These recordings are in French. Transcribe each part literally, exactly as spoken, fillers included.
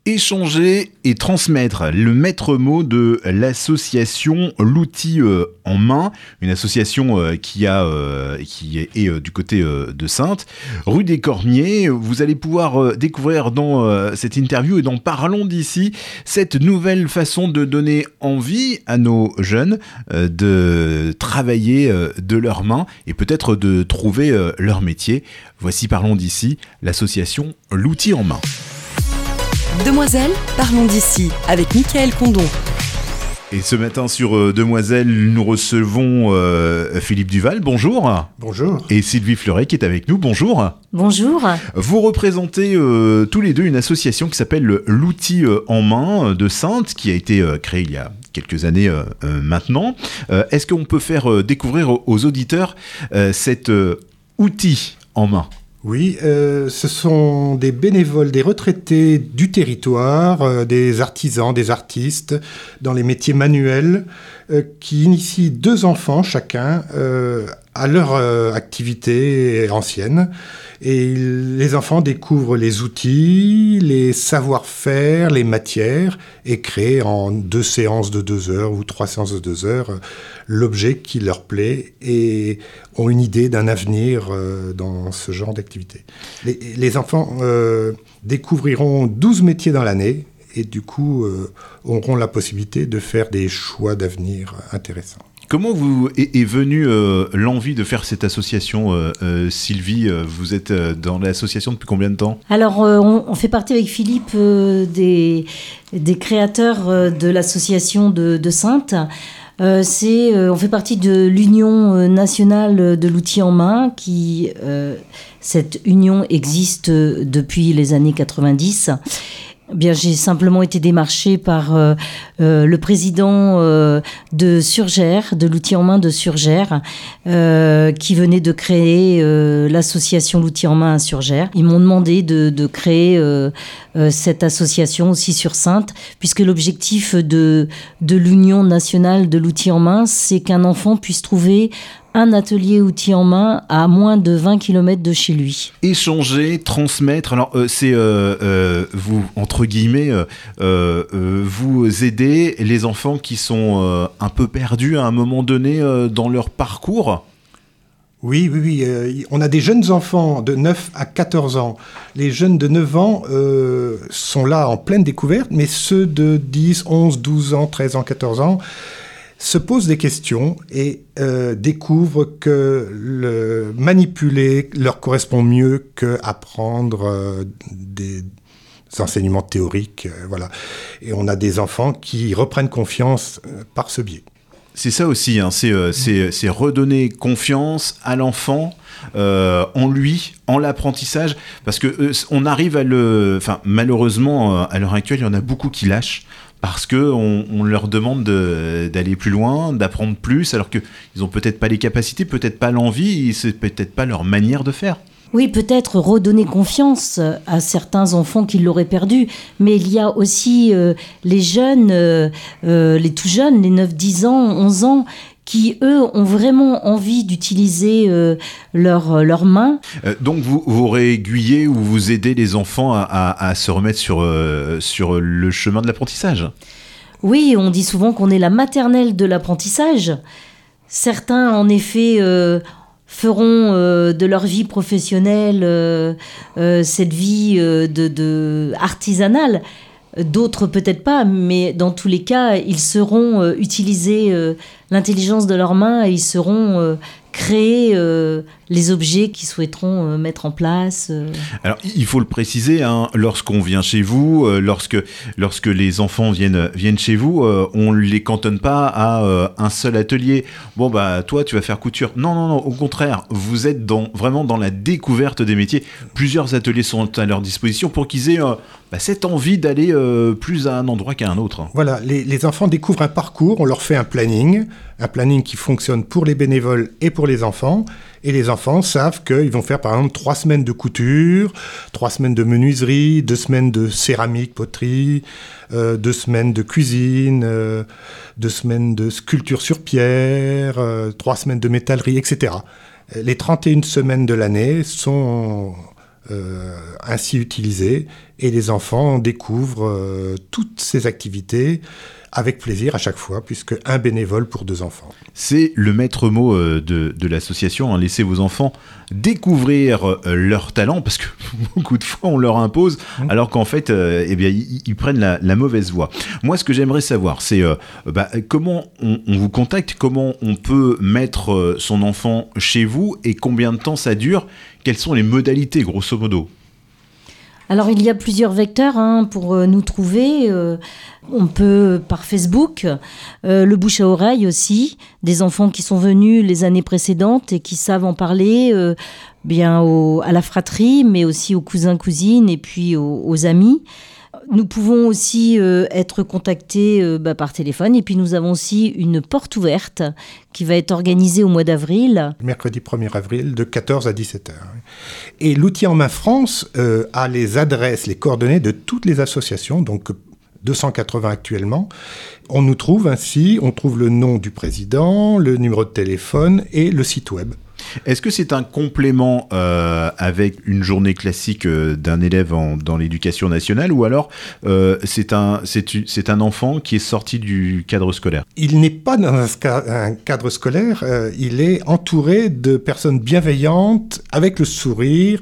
Échanger et transmettre, le maître mot de l'association L'Outil euh, en main, une association euh, qui a euh, qui est, est euh, du côté euh, de Saintes, rue des Cormiers. Vous allez pouvoir euh, découvrir dans euh, cette interview et dans Parlons d'ici cette nouvelle façon de donner envie à nos jeunes euh, de travailler euh, de leurs mains et peut-être de trouver euh, leur métier. Voici Parlons d'ici, l'association L'Outil en main. Demoiselles, parlons d'ici avec Mickaël Condon. Et ce matin sur euh, Demoiselles, nous recevons euh, Philippe Duval, bonjour. Bonjour. Et Sylvie Fleuret qui est avec nous, bonjour. Bonjour. Vous représentez euh, tous les deux une association qui s'appelle L'Outil euh, en main de Saintes, qui a été euh, créée il y a quelques années euh, euh, maintenant. Euh, est-ce qu'on peut faire euh, découvrir aux auditeurs euh, cet euh, outil en main ? Oui, euh, ce sont des bénévoles, des retraités du territoire, euh, des artisans, des artistes, dans les métiers manuels, euh, qui initient deux enfants chacun euh, à leur euh, activité ancienne. Et les enfants découvrent les outils, les savoir-faire, les matières, et créent en deux séances de deux heures ou trois séances de deux heures l'objet qui leur plaît et ont une idée d'un avenir euh, dans ce genre d'activité. Les, les enfants euh, découvriront douze métiers dans l'année et du coup euh, auront la possibilité de faire des choix d'avenir intéressants. Comment vous est, est venue euh, l'envie de faire cette association, euh, euh, Sylvie? Vous êtes euh, dans l'association depuis combien de temps? Alors, euh, on, on fait partie avec Philippe euh, des, des créateurs euh, de l'association de, de Saintes. Euh, c'est, euh, on fait partie de l'Union nationale de l'outil en main, qui, euh, cette union existe depuis les années quatre-vingt-dix. Bien, j'ai simplement été démarchée par euh, euh, le président euh, de Surgères, de l'outil en main de Surgères, euh, qui venait de créer euh, l'association L'Outil en main à Surgères. Ils m'ont demandé de, de créer euh, euh, cette association aussi sur Saintes, puisque l'objectif de, de l'Union nationale de l'outil en main, c'est qu'un enfant puisse trouver un atelier outil en main à moins de vingt kilomètres de chez lui. Échanger, transmettre, alors euh, c'est euh, euh, vous, entre guillemets, euh, euh, vous aidez les enfants qui sont euh, un peu perdus à un moment donné euh, dans leur parcours. Oui, oui, oui. Euh, on a des jeunes enfants de neuf à quatorze ans. Les jeunes de neuf ans euh, sont là en pleine découverte, mais ceux de dix, onze, douze ans, treize ans, quatorze ans se posent des questions et euh, découvrent que le manipuler leur correspond mieux qu'apprendre euh, des enseignements théoriques. Euh, voilà. Et on a des enfants qui reprennent confiance euh, par ce biais. C'est ça aussi, hein, c'est, euh, c'est, c'est redonner confiance à l'enfant euh, en lui, en l'apprentissage, parce que euh, on arrive à le... Enfin, malheureusement, à l'heure actuelle, il y en a beaucoup qui lâchent, parce qu'on on leur demande de, d'aller plus loin, d'apprendre plus, alors qu'ils n'ont peut-être pas les capacités, peut-être pas l'envie, c'est peut-être pas leur manière de faire. Oui, peut-être redonner confiance à certains enfants qui l'auraient perdu, mais il y a aussi euh, les jeunes, euh, euh, les tout jeunes, les neuf, dix ans, onze ans, qui, eux, ont vraiment envie d'utiliser euh, leurs leur mains. Euh, donc, vous, vous réaiguillez ou vous aidez les enfants à, à, à se remettre sur, euh, sur le chemin de l'apprentissage? Oui, on dit souvent qu'on est la maternelle de l'apprentissage. Certains, en effet, euh, feront euh, de leur vie professionnelle euh, euh, cette vie euh, de, de artisanale. D'autres peut-être pas, mais dans tous les cas, ils seront euh, utiliser euh, l'intelligence de leurs mains et ils seront euh, créer euh, les objets qu'ils souhaiteront euh, mettre en place. Euh. Alors, il faut le préciser, hein, lorsqu'on vient chez vous, euh, lorsque, lorsque les enfants viennent, viennent chez vous, euh, on ne les cantonne pas à euh, un seul atelier. Bon, bah, toi, tu vas faire couture. Non, non, non, au contraire, vous êtes dans, vraiment dans la découverte des métiers. Plusieurs ateliers sont à leur disposition pour qu'ils aient euh, bah, cette envie d'aller euh, plus à un endroit qu'à un autre. Voilà, les, les enfants découvrent un parcours, on leur fait un planning, un planning qui fonctionne pour les bénévoles et pour les enfants. Et les enfants savent qu'ils vont faire par exemple trois semaines de couture, trois semaines de menuiserie, deux semaines de céramique, poterie, euh, deux semaines de cuisine, euh, deux semaines de sculpture sur pierre, euh, trois semaines de métallerie, et cetera. Les trente et une semaines de l'année sont euh, ainsi utilisées Et les enfants découvrent euh, toutes ces activités avec plaisir à chaque fois, puisque un bénévole pour deux enfants. C'est le maître mot euh, de, de l'association, hein, laissez vos enfants découvrir euh, leur talent, parce que beaucoup de fois on leur impose, mmh. alors qu'en fait, euh, eh bien, ils, ils prennent la, la mauvaise voie. Moi, ce que j'aimerais savoir, c'est euh, bah, comment on, on vous contacte, comment on peut mettre euh, son enfant chez vous, et combien de temps ça dure, quelles sont les modalités, grosso modo? Alors, il y a plusieurs vecteurs hein, pour euh, nous trouver. Euh, on peut par Facebook, euh, le bouche à oreille aussi, des enfants qui sont venus les années précédentes et qui savent en parler euh, bien au, à la fratrie, mais aussi aux cousins, cousines et puis aux, aux amis. Nous pouvons aussi euh, être contactés euh, bah, par téléphone. Et puis, nous avons aussi une porte ouverte qui va être organisée au mois d'avril. Mercredi premier avril, de quatorze à dix-sept heures. Et l'outil en main France euh, a les adresses, les coordonnées de toutes les associations, donc deux cent quatre-vingts actuellement. On nous trouve ainsi, on trouve le nom du président, le numéro de téléphone et le site web. Est-ce que c'est un complément euh, avec une journée classique euh, d'un élève en, dans l'éducation nationale, ou alors euh, c'est, un, c'est, c'est un enfant qui est sorti du cadre scolaire? Il n'est pas dans un, un cadre scolaire, euh, il est entouré de personnes bienveillantes, avec le sourire,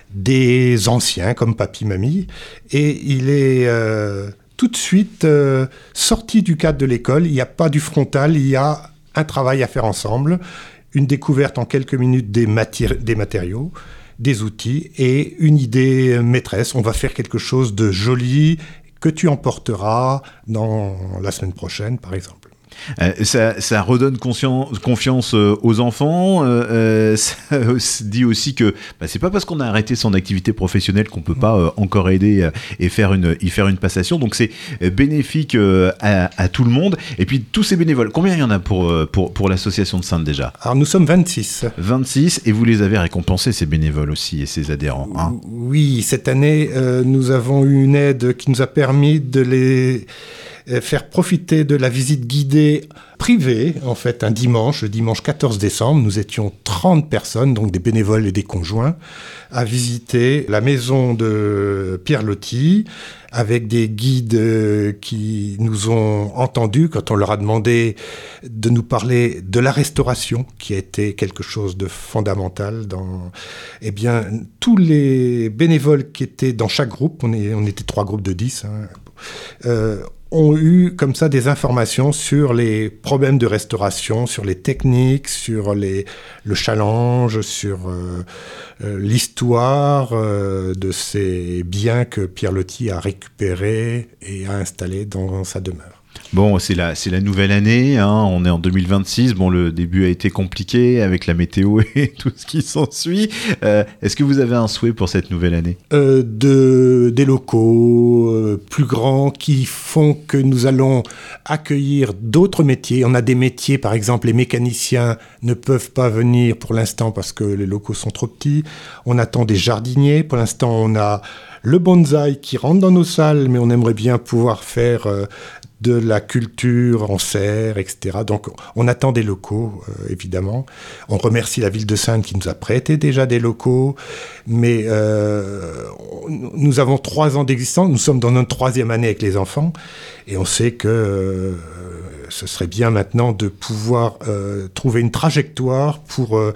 des anciens comme papy, mamie, et il est euh, tout de suite euh, sorti du cadre de l'école. Il n'y a pas du frontal, il y a un travail à faire ensemble. Une découverte en quelques minutes des, matéri- des matériaux, des outils et une idée maîtresse. On va faire quelque chose de joli que tu emporteras dans la semaine prochaine, par exemple. Euh, ça, ça redonne conscience, confiance euh, aux enfants. Euh, ça dit aussi que bah, c'est pas parce qu'on a arrêté son activité professionnelle qu'on peut pas euh, encore aider euh, et faire une, y faire une passation. Donc c'est bénéfique euh, à, à tout le monde. Et puis tous ces bénévoles, combien il y en a pour, pour, pour l'association de Saintes déjà? Alors nous sommes vingt-six. vingt-six, et vous les avez récompensés, ces bénévoles aussi, et ces adhérents. Hein. Oui, cette année, euh, nous avons eu une aide qui nous a permis de les faire profiter de la visite guidée privée, en fait, un dimanche, le dimanche quatorze décembre. Nous étions trente personnes, donc des bénévoles et des conjoints, à visiter la maison de Pierre Loti, avec des guides qui nous ont entendus quand on leur a demandé de nous parler de la restauration, qui a été quelque chose de fondamental dans... Eh bien, tous les bénévoles qui étaient dans chaque groupe, on, est, on était trois groupes de dix, hein, euh, ont eu comme ça des informations sur les problèmes de restauration, sur les techniques, sur les, le challenge, sur euh, euh, l'histoire euh, de ces biens que Pierre Loti a récupérés et a installés dans sa demeure. Bon, c'est la, c'est la nouvelle année, hein, on est en deux mille vingt-six, bon, le début a été compliqué avec la météo et tout ce qui s'ensuit. Euh, est-ce que vous avez un souhait pour cette nouvelle année ? euh, de, Des locaux euh, plus grands qui font que nous allons accueillir d'autres métiers. On a des métiers, par exemple, les mécaniciens ne peuvent pas venir pour l'instant parce que les locaux sont trop petits. On attend des jardiniers, pour l'instant on a le bonsaï qui rentre dans nos salles, mais on aimerait bien pouvoir faire... Euh, de la culture en serre, et cetera. Donc, on attend des locaux, euh, évidemment. On remercie la ville de Saintes qui nous a prêté déjà des locaux. Mais euh, on, nous avons trois ans d'existence. Nous sommes dans notre troisième année avec les enfants. Et on sait que euh, ce serait bien maintenant de pouvoir euh, trouver une trajectoire pour euh,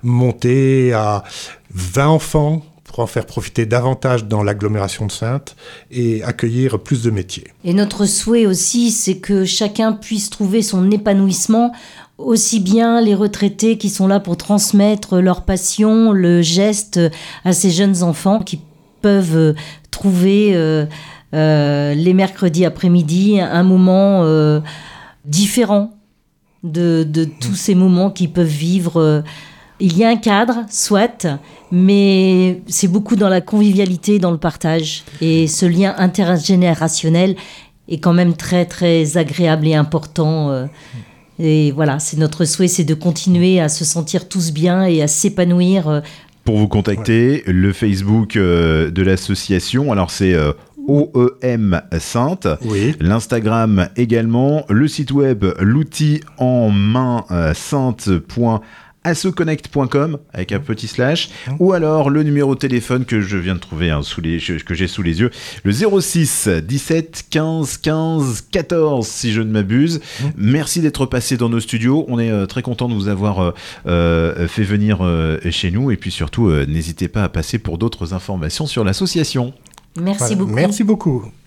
monter à vingt enfants, pour en faire profiter davantage dans l'agglomération de Saintes et accueillir plus de métiers. Et notre souhait aussi, c'est que chacun puisse trouver son épanouissement, aussi bien les retraités qui sont là pour transmettre leur passion, le geste à ces jeunes enfants qui peuvent trouver euh, euh, les mercredis après-midi un moment euh, différent de, de tous ces moments qu'ils peuvent vivre. Euh, Il y a un cadre, soit, mais c'est beaucoup dans la convivialité, dans le partage. Et ce lien intergénérationnel est quand même très, très agréable et important. Et voilà, c'est notre souhait, c'est de continuer à se sentir tous bien et à s'épanouir. Pour vous contacter, ouais. Le Facebook euh, de l'association, alors c'est... Euh O E M Saintes, oui. L'Instagram également, le site web l'outil en main euh, saintes point assoconnect point com avec un petit slash, ou alors le numéro de téléphone que je viens de trouver, hein, sous les, que j'ai sous les yeux, le zéro six dix-sept quinze quinze quatorze si je ne m'abuse. Mmh. Merci d'être passé dans nos studios, on est euh, très content de vous avoir euh, euh, fait venir euh, chez nous, et puis surtout euh, n'hésitez pas à passer pour d'autres informations sur l'association. Merci voilà. beaucoup. Merci beaucoup.